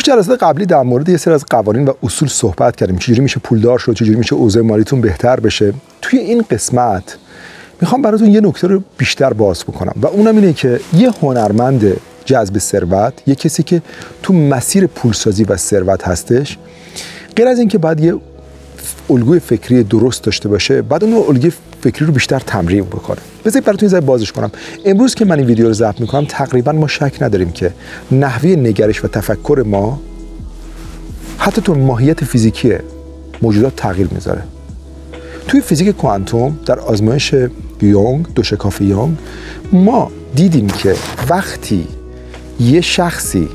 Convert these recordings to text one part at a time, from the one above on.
جلسات قبلی در مورد یه سری از قوانین و اصول صحبت کردیم، چجوری میشه پولدار شد، چجوری میشه اوضاع مالیتون بهتر بشه. توی این قسمت میخوام براتون یه نکته رو بیشتر باز بکنم و اونم اینه که یه هنرمند جذب ثروت، یه کسی که تو مسیر پولسازی و ثروت هستش، غیر از این که باید یه الگوی فکری درست داشته باشه، بعد اون الگوی فکری رو بیشتر تمرین بکنه. بذارید براتون یه بازش کنم. امروز که من این ویدیو رو ضبط میکنم تقریبا ما شک نداریم که نحوه نگرش و تفکر ما حتی تو ماهیت فیزیکی موجودات تغییر میذاره. توی فیزیک کوانتوم در آزمایش یونگ، دوشکاف یونگ، ما دیدیم که وقتی یه شخصی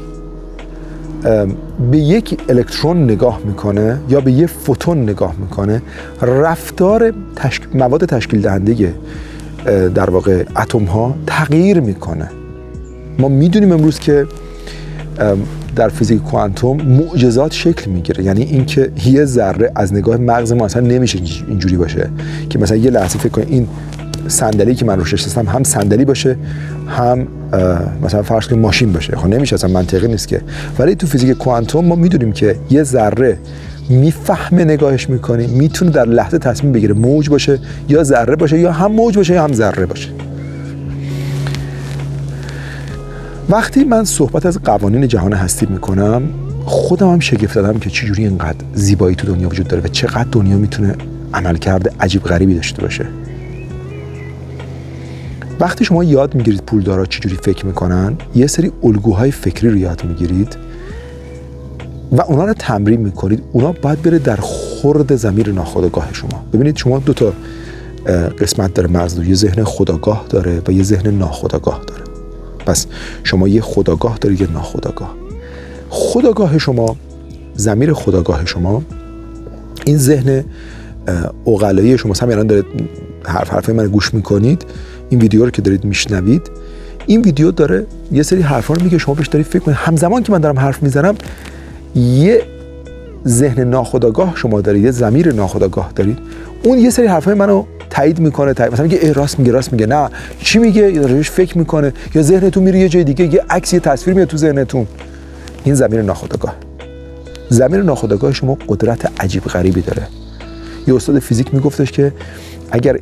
به یک الکترون نگاه میکنه یا به یه فوتون نگاه میکنه، رفتار مواد تشکیل دهنده در واقع اتم ها تغییر میکنه. ما میدونیم امروز که در فیزیک کوانتوم معجزات شکل میگیره. یعنی اینکه یه ذره از نگاه مغز ما اصلا نمیشه اینجوری باشه که مثلا یه لحظه فکر کنید این صندلی که من روش نشستم هم صندلی باشه هم مثلا فرض کنید ماشین باشه. خب نمیشه، اصلا منطقی نیست که. ولی تو فیزیک کوانتوم ما میدونیم که یه ذره میفهمه، نگاهش میکنه، میتونه در لحظه تصمیم بگیره موج باشه یا ذره باشه یا هم موج باشه یا هم ذره باشه. وقتی من صحبت از قوانین جهان هستی میکنم، خودم هم شگفت زدم که چجوری اینقدر زیبایی تو دنیا وجود داره و چقدر دنیا میتونه عملکرد عجیب غریبی داشته باشه. وقتی شما یاد میگیرید پولدارا چجوری فکر میکنن، یه سری الگوهای فکری رو یاد میگیرید و اونا رو تمرین میکنید. اونا باید بره در خورد ضمیر ناخودآگاه شما. ببینید شما دو تا قسمت داره مغز، یه ذهن خودآگاه داره و یه ذهن ناخودآگاه داره. پس شما یه خودآگاه دارید، یه ناخودآگاه. خودآگاه شما، ضمیر خودآگاه شما، این ذهن عقلایی شما. مثلا الان دارید حرف من گوش میکنید، این ویدیو رو که دارید میشنوید، این ویدیو داره یه سری حرفا رو میگه، شما بهش دارید فکر کنید. همزمان که من دارم حرف میزنم یه ذهن ناخودآگاه شما دارید، یه ضمیر ناخودآگاه دارید، اون یه سری حرفای منو تایید میکنه. مثلا میگه راست میگه، نه چی میگه، یا روش فکر میکنه، یا ذهنتون میره یه جای دیگه، یه عکس، یه تصویر میاد تو ذهنتون. این ضمیر ناخودآگاه. ضمیر ناخودآگاه شما قدرت عجیب غریبی داره. یه استاد فیزیک میگفتش که اگر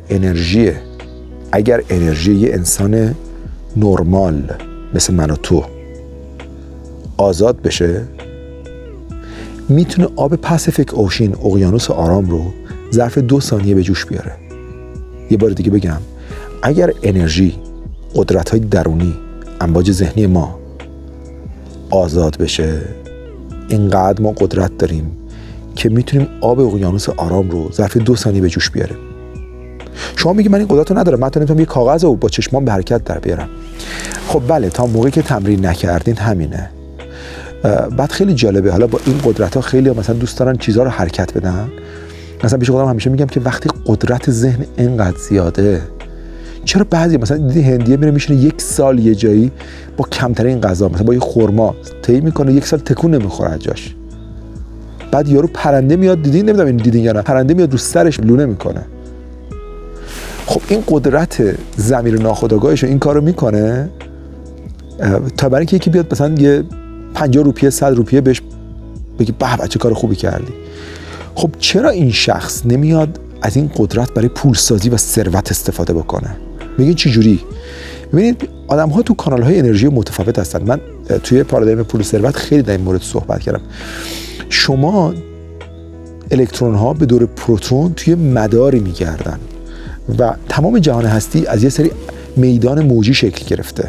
انرژی یه انسان نرمال مثل من و تو آزاد بشه، میتونه آب پاسیفیک اوشن، اقیانوس آرام رو ظرف 2 ثانیه به جوش بیاره. یه بار دیگه بگم، اگر انرژی، قدرت‌های درونی، امواج ذهنی ما آزاد بشه، اینقدر ما قدرت داریم که میتونیم آب اقیانوس آرام رو ظرف 2 ثانیه به جوش بیاریم. شما میگی من این قدرت رو ندارم، من نمیتونم یه کاغذ رو با چشمام به حرکت در بیارم. خب بله، تا موقعی که تمرین نکردین همینه. بعد خیلی جالبه، حالا با این قدرت ها خیلی مثلا دوست دارن چیزها رو حرکت بدن. مثلا پیش خودم همیشه میگم که وقتی قدرت ذهن اینقدر زیاده، چرا بعضی مثلا دیدی هندیه میره میشینه 1 سال یه جایی با کمترین غذا، مثلا با یه خرما طی میکنه، 1 سال تکون نمیخوره از جاش. بعد یارو پرنده میاد، نمیدونم این دیدین یا نه، پرنده میاد رو سرش لونه میکنه. خب این قدرت ضمیر ناخودآگاهش این کارو میکنه تا برای اینکه یکی بیاد مثلا یه 50 روپیه 100 روپیه بهش بگی به چه کار خوبی کردی. خب چرا این شخص نمیاد از این قدرت برای پولسازی و ثروت استفاده بکنه؟ میگین چه جوری؟ ببینید آدم‌ها تو کانال‌های انرژی متفاوت هستن. من توی پارادایم پول و ثروت خیلی در این مورد صحبت کردم. شما الکترون‌ها به دور پروتون توی مداری میگردن و تمام جهان هستی از یه سری میدان موجی شکل گرفته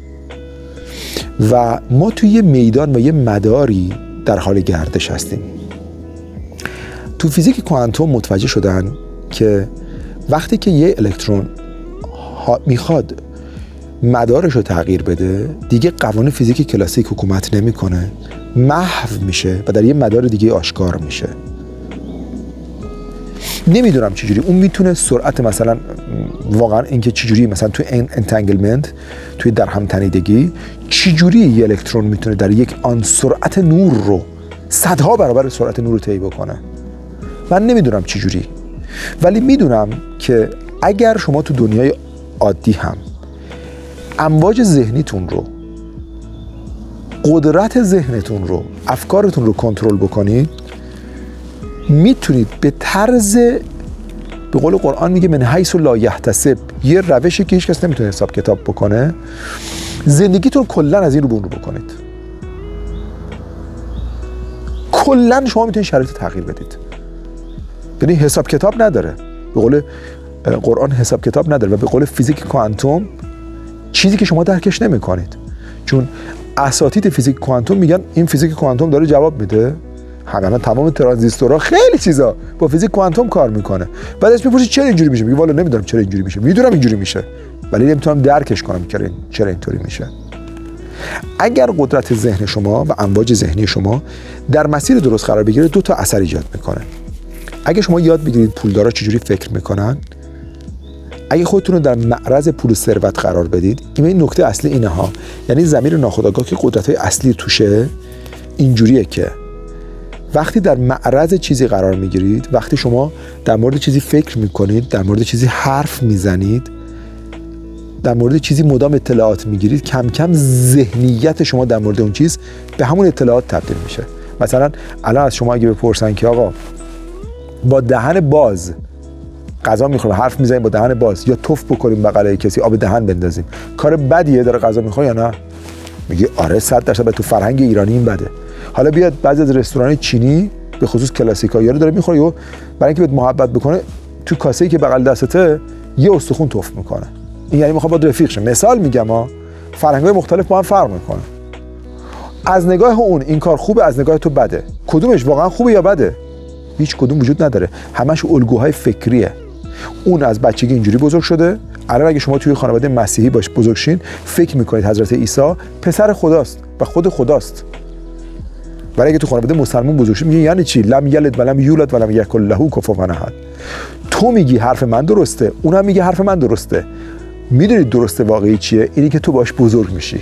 و ما توی یه میدان و یه مداری در حال گردش هستیم. تو فیزیک کوانتوم متوجه شدن که وقتی که یه الکترون میخواد مدارش رو تغییر بده، دیگه قوانین فیزیک کلاسیک حکومت نمیکنه، محو میشه و در یه مدار دیگه آشکار میشه. نمیدونم چجوری اون میتونه سرعت، مثلا واقعا اینکه چجوری مثلا توی انتنگلمنت، توی در هم تنیدگی، چجوری یه الکترون میتونه در یک آن سرعت نور رو 100ها برابر سرعت نور رو طی بکنه. من نمیدونم چجوری، ولی میدونم که اگر شما تو دنیای عادی هم امواج ذهنیتون رو قدرت ذهنتون رو، افکارتون رو کنترل بکنید، میتونید به طرز، به قول قرآن میگه من حیث لا یحتسب، یه روشی که هیچ کس نمیتونه حساب کتاب بکنه، زندگیتون کلا از این رو به اون رو بکنید. کلا شما میتونید شرایط تغییر بدید. یعنی حساب کتاب نداره. به قول قرآن حساب کتاب نداره و به قول فیزیک کوانتوم چیزی که شما درکش نمیکنید. چون اساتید فیزیک کوانتوم میگن این فیزیک کوانتوم داره جواب میده. همه تمام ترانزیستورها خیلی چیزا با فیزیک کوانتوم کار میکنه. بعدش میپرسید چرا اینجوری میشه؟ میگه والا نمیدونم چرا اینجوری میشه. میدونم اینجوری میشه ولی نمیتونم درکش کنم که چرا اینطوری میشه. اگر قدرت ذهن شما و امواج ذهنی شما در مسیر درست قرار بگیره، دو تا اثر ایجاد میکنه. اگه شما یاد بگیرید پولدارا چجوری فکر میکنن، اگه خودتون رو در معرض پول و ثروت قرار بدید، این نکته اصلی اینه ها. یعنی ضمیر ناخودآگاه که قدرت‌های اصلی توشه اینجوریه که وقتی در معرض چیزی قرار میگیرید، وقتی شما در مورد چیزی فکر میکنید، در مورد چیزی حرف میزنید، در مورد چیزی مدام اطلاعات میگیرید، کم کم ذهنیت شما در مورد اون چیز به همون اطلاعات تبدیل میشه. مثلا الان از شما اگه بپرسن که آقا با دهن باز غذا میخوریم، حرف میزنیم با دهن باز، یا تف بکنیم بغل کسی آب دهن بندازیم، کار بدیه داره غذا میخوره یا نه؟ میگه آره 100% تو فرهنگ ایرانی این بده. حالا بیاد بعضی از رستوران چینی به خصوص کلاسیکا یارو داره میخوره، برای اینکه بهت محبت بکنه تو کاسه‌ای که بغل دستته یه استخون تف میکنه. این یعنی میخواد با رفیق شه. مثال میگم فرهنگ‌های مختلف با هم فرق میکنه. از نگاه اون این کار خوبه، از نگاه تو بده. کدومش واقعا خوبه یا بده؟ هیچ کدوم وجود نداره. همش الگوهای فکریه. اون از بچگی اینجوری بزرگ شده. الان اگه شما توی خانواده مسیحی باش بزرگ شین، فکر میکنید حضرت عیسی پسر خداست و خود خداست. ولی اگه تو خانواده مسلمان بزرگ شید، میگه یعنی چی؟ لم یلد ولم یولد ولم یکن له کفوا احد. تو میگی حرف من درسته، اونم میگه حرف من درسته. میدونید درسته واقعی چیه؟ اینی که تو باش بزرگ میشی.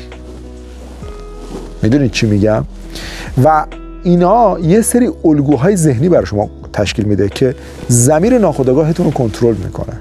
میدونید چی میگم؟ و اینا یه سری الگوهای ذهنی برای شما تشکیل میده که ضمیر ناخودآگاهتون رو کنترل میکنه.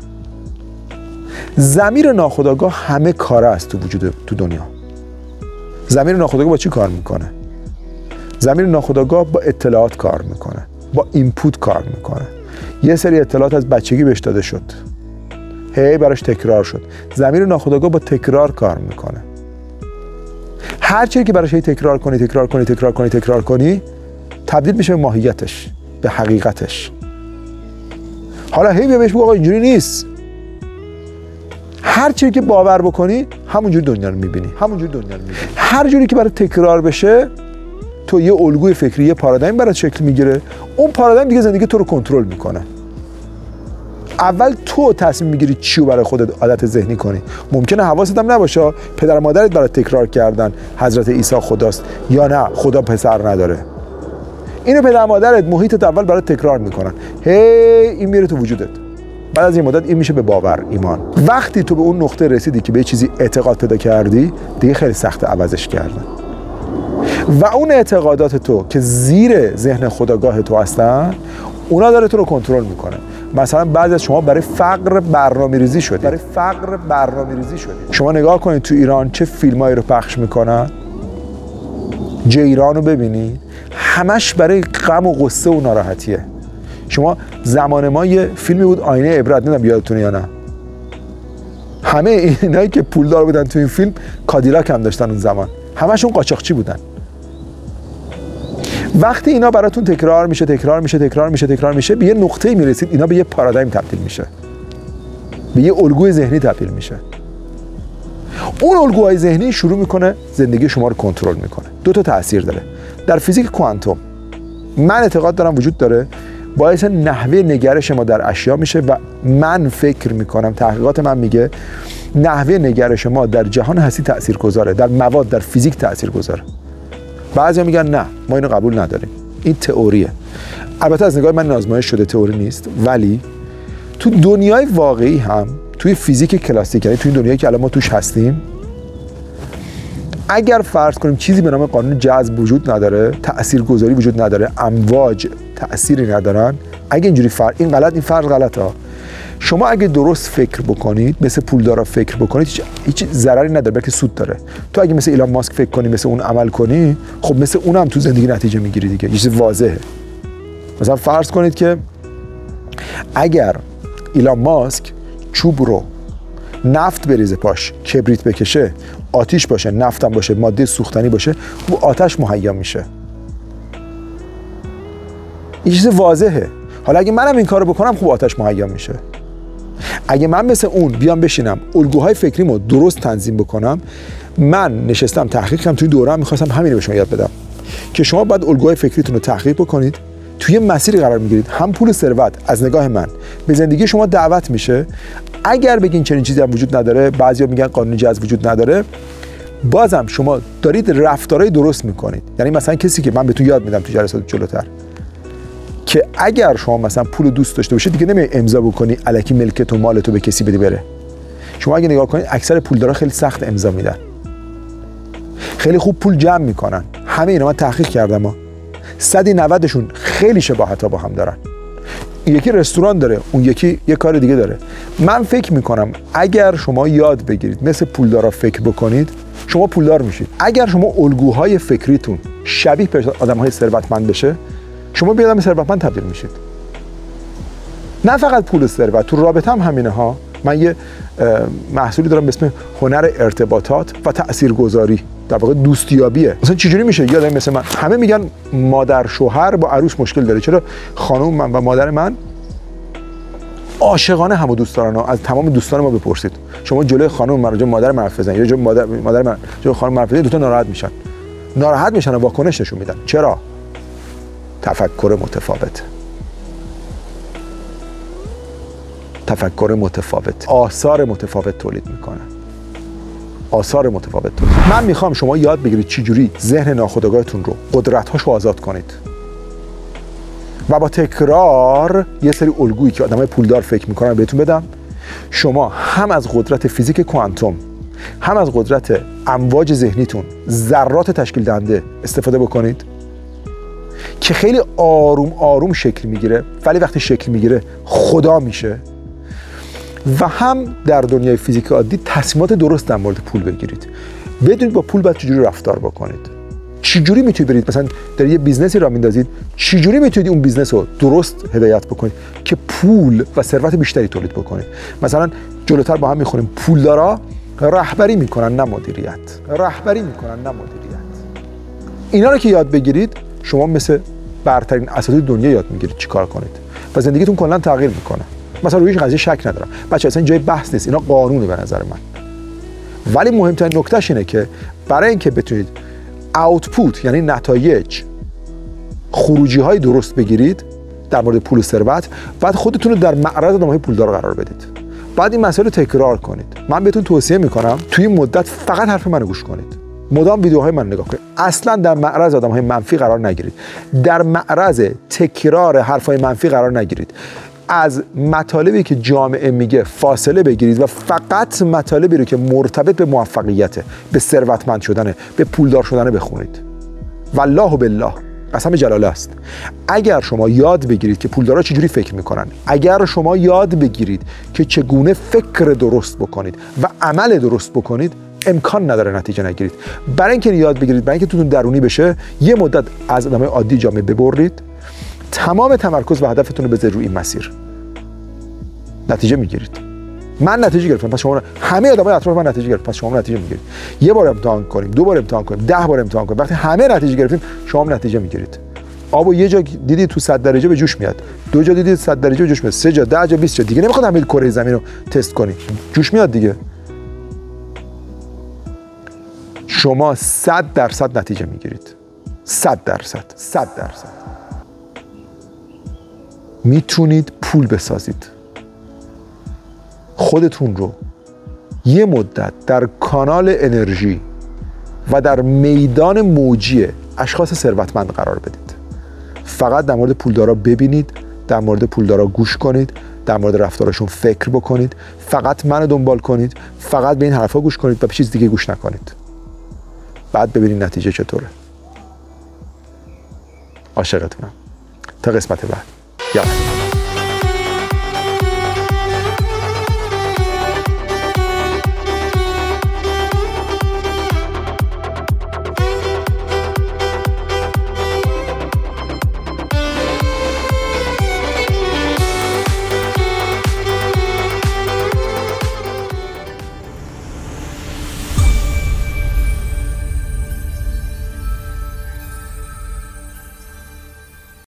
ضمیر ناخودآگاه همه کاره است تو دنیا. ضمیر ناخودآگاه با چی کار میکنه؟ ضمیر ناخودآگاه با اطلاعات کار میکنه، با اینپوت کار میکنه. یه سری اطلاعات از بچگی بهش داده شد، هی براش تکرار شد. ضمیر ناخودآگاه با تکرار کار میکنه. هر چیزی که براش تکرار کنی تبدیل میشه به ماهیتش، به حقیقتش. حالا هی بهش بگو آقا اینجوری نیست. هر چیزی که باور بکنی همونجوری دنیا رو میبینی. هر جوری که برای تکرار بشه، تو یه الگوی فکری، یه پارادایم برات شکل میگیره. اون پارادایم دیگه زندگی تو رو کنترل میکنه. اول تو تصمیم میگیری چی رو برای خودت عادت ذهنی کنی. ممکنه حواست هم نباشه پدر و مادرت برات تکرار کردن حضرت عیسی خداست یا نه خدا پسر نداره. اینو پدر و مادرت محیطت اول برات تکرار میکنن. این میره تو وجودت. بعد از این مدت این میشه به باور، ایمان. وقتی تو به اون نقطه رسیدی که به چیزی اعتقاد پیدا کردی، دیگه خیلی سخت عوضش کردن. و اون اعتقادات تو که زیر ذهن خودآگاه تو هستن، اونا داره تو رو کنترل میکنه. مثلا بعضی از شما برای فقر برنامه‌ریزی شدید. شما نگاه کنید تو ایران چه فیلمایی رو پخش میکنن. جیران رو ببینید، همش برای غم و غصه و ناراحتیه. شما زمان ما یه فیلمی بود آینه عبرت، نمیدونم یادتونه یا نه. همه اینایی که پولدار بودن تو این فیلم کادیلاک هم داشتن اون زمان. همشون قاچاقچی بودن. وقتی اینا براتون تکرار میشه، به یه نقطه‌ای میرسید اینا به یه پارادایم تبدیل میشه. به یه الگوی ذهنی تبدیل میشه. اون الگوهای ذهنی شروع میکنه زندگی شما رو کنترل میکنه. دو تا تأثیر داره. در فیزیک کوانتوم من اعتقاد دارم وجود داره، باعث نحوه نگرش ما در اشیا میشه و من فکر میکنم، تحقیقات من میگه نحوه نگرش ما در جهان هستی تاثیرگذاره، در مواد، در فیزیک تاثیرگذاره. بعضیا میگن نه ما اینو قبول نداریم، این تئوریه. البته از نگاه من آزمایش شده تئوری نیست، ولی تو دنیای واقعی هم، توی فیزیک کلاسیک، یعنی توی دنیایی که الان ما توش هستیم، اگر فرض کنیم چیزی به نام قانون جذب وجود نداره، تاثیرگذاری وجود نداره، امواج تأثیری ندارن، اگه اینجوری این فرض غلطه. شما اگه درست فکر بکنید، مثل پولدارا فکر بکنید، هیچ ضرری نداره، بلکه سود داره. تو اگه مثل ایلان ماسک فکر کنی، مثل اون عمل کنی، خب مثل اونم تو زندگی نتیجه میگیری دیگه. یه چیز واضحه. مثلا فرض کنید که اگر ایلان ماسک چوب رو نفت بریزه پاش، کبریت بکشه، آتیش باشه، نفتم باشه، ماده سوختنی باشه، خب آتش مهیا میشه. این چیز واضحه. حالا اگه منم این کارو بکنم، خب آتش مهیا میشه. اگه من مثل اون بیام بشینم الگوهای فکریمو درست تنظیم بکنم، من نشستم تحقیق کردم توی دوره‌ام، می‌خواستم همین رو به شما یاد بدم که شما باید الگوهای فکریتون رو تحقیق بکنید، توی مسیری قرار میگیرید، هم پول ثروت از نگاه من به زندگی شما دعوت میشه. اگر بگین چنین چیزی هم وجود نداره، بعضیا میگن قانون جذب وجود نداره، بازم شما دارید رفتارهای درست میکنید. یعنی مثلا کسی که من بهتون یاد میدم تو جلسات جلوتر، که اگر شما مثلا پول دوست داشته باشید، دیگه نمیای امضا بکنی الکی ملکت و مالتو به کسی بدی بره. شما اگه نگاه کنید، اکثر پولدارا خیلی سخت امضا میدن، خیلی خوب پول جمع میکنن. همه اینا من تحقیق کردم، 190شون خیلی شباهت ها با هم دارن. یکی رستوران داره، اون یکی یه کار دیگه داره. من فکر میکنم اگر شما یاد بگیرید مثل پولدارا فکر بکنید، شما پولدار میشید. اگر شما الگوهای فکریتون شبیه به آدم‌های ثروتمند بشه، شما به آدم ثروتمند تبدیل میشید. نه فقط پول و ثروت، تو رابطه هم همینه ها. من یه محصولی دارم به اسم هنر ارتباطات و تاثیرگذاری، در واقع دوستیابیه. مثلا چجوری میشه یه آدم مثل من، همه میگن مادر شوهر با عروس مشکل داره، چرا خانم من و مادر من عاشقانه همو دوست دارن؟ از تمام دوستان ما بپرسید، شما جلوی خانم من، جلوی مادر من حرف بزنید، یا جلوی مادر من، جلوی خانم من حرف بزنید، دو تا ناراحت میشن و واکنش نشون میدن. چرا؟ تفکر متفاوت، تفکر متفاوت آثار متفاوت تولید میکنن، آثار متفاوت تولید. من میخوام شما یاد بگیرید چجوری ذهن ناخودآگاهتون رو، قدرت‌هاشو آزاد کنید و با تکرار یه سری الگویی که آدمای پولدار فکر میکنن بهتون بدم. شما هم از قدرت فیزیک کوانتوم، هم از قدرت امواج ذهنیتون، ذرات تشکیل دهنده استفاده بکنید که خیلی آروم آروم شکل میگیره، ولی وقتی شکل میگیره خدا میشه. و هم در دنیای فیزیک عادی تصمیمات درست در مورد پول بگیرید، بدونید با پول باید چجوری رفتار بکنید، چجوری میتونید برید مثلا در یه بیزنسی را میندازید، چجوری میتونید اون بیزنس رو درست هدایت بکنید که پول و ثروت بیشتری تولید بکنید. مثلا جلوتر با هم میخونیم پولدارا رهبری میکنن نه مدیریت، رهبری میکنن نه مدیریت. اینا رو که یاد بگیرید، شما مثل برترین اساتید دنیا یاد میگیرید چیکار کنید و زندگیتون کلا تغییر میکنه. مثلا روی این قضیه شک ندارم بچه، اصلا جای بحث نیست، اینا قانونه به نظر من. ولی مهمترین نکتهش اینه که برای اینکه بتونید آوتپوت، یعنی نتایج، خروجی های درست بگیرید در مورد پول و ثروت، بعد خودتون رو در معرض آدم‌های پولدار قرار بدید. بعد این مسائل رو تکرار کنید. من بهتون توصیه میکنم توی این مدت فقط حرف منو گوش کنید، مدام ویدیوهای من نگاه کنید، اصلا در معرض آدم‌های منفی قرار نگیرید، در معرض تکرار حرفای منفی قرار نگیرید، از مطالبی که جامعه میگه فاصله بگیرید و فقط مطالبی رو که مرتبط به موفقیته، به ثروتمند شدنه، به پولدار شدنه بخونید. والله بالله، قسم جلاله است، اگر شما یاد بگیرید که پولدارا چجوری فکر میکنن، اگر شما یاد بگیرید که چگونه فکر درست بکنید و عمل درست بکنید، امکان نداره نتیجه نگیرید. برای اینکه یاد بگیرید، برای اینکه توتون درونی بشه، یه مدت از آدمای عادی جامعه ببرید، تمام تمرکز و هدفتون رو بذارید روی این مسیر، نتیجه میگیرید. من نتیجه گرفتم، پس شما همه آدمای اطراف من نتیجه گرفتن، پس شما نتیجه میگیرید. یه بار امتحان کنیم، دو بار امتحان کنیم، 10 بار امتحان کنیم، وقتی همه نتیجه گرفتیم، شما هم نتیجه میگیرید. آبو یه جا دیدی تو 100 درجه به جوش میاد، دو جا دیدی 100 درجه به جوش میاد، 3 جا، 10 جا، 20 جا، دیگه نمیخواد همه کره زمین رو تست کنی، جوش میاد دیگه. شما 100% نتیجه میگیرید، 100%. میتونید پول بسازید. خودتون رو یه مدت در کانال انرژی و در میدان موجی اشخاص ثروتمند قرار بدید. فقط در مورد پولدارا ببینید، در مورد پولدارا گوش کنید، در مورد رفتارشون فکر بکنید، فقط منو دنبال کنید، فقط به این حرفا گوش کنید و به چیز دیگه گوش نکنید. بعد ببینید نتیجه چطوره. عاشقتونم. تا قسمت بعد. یالا.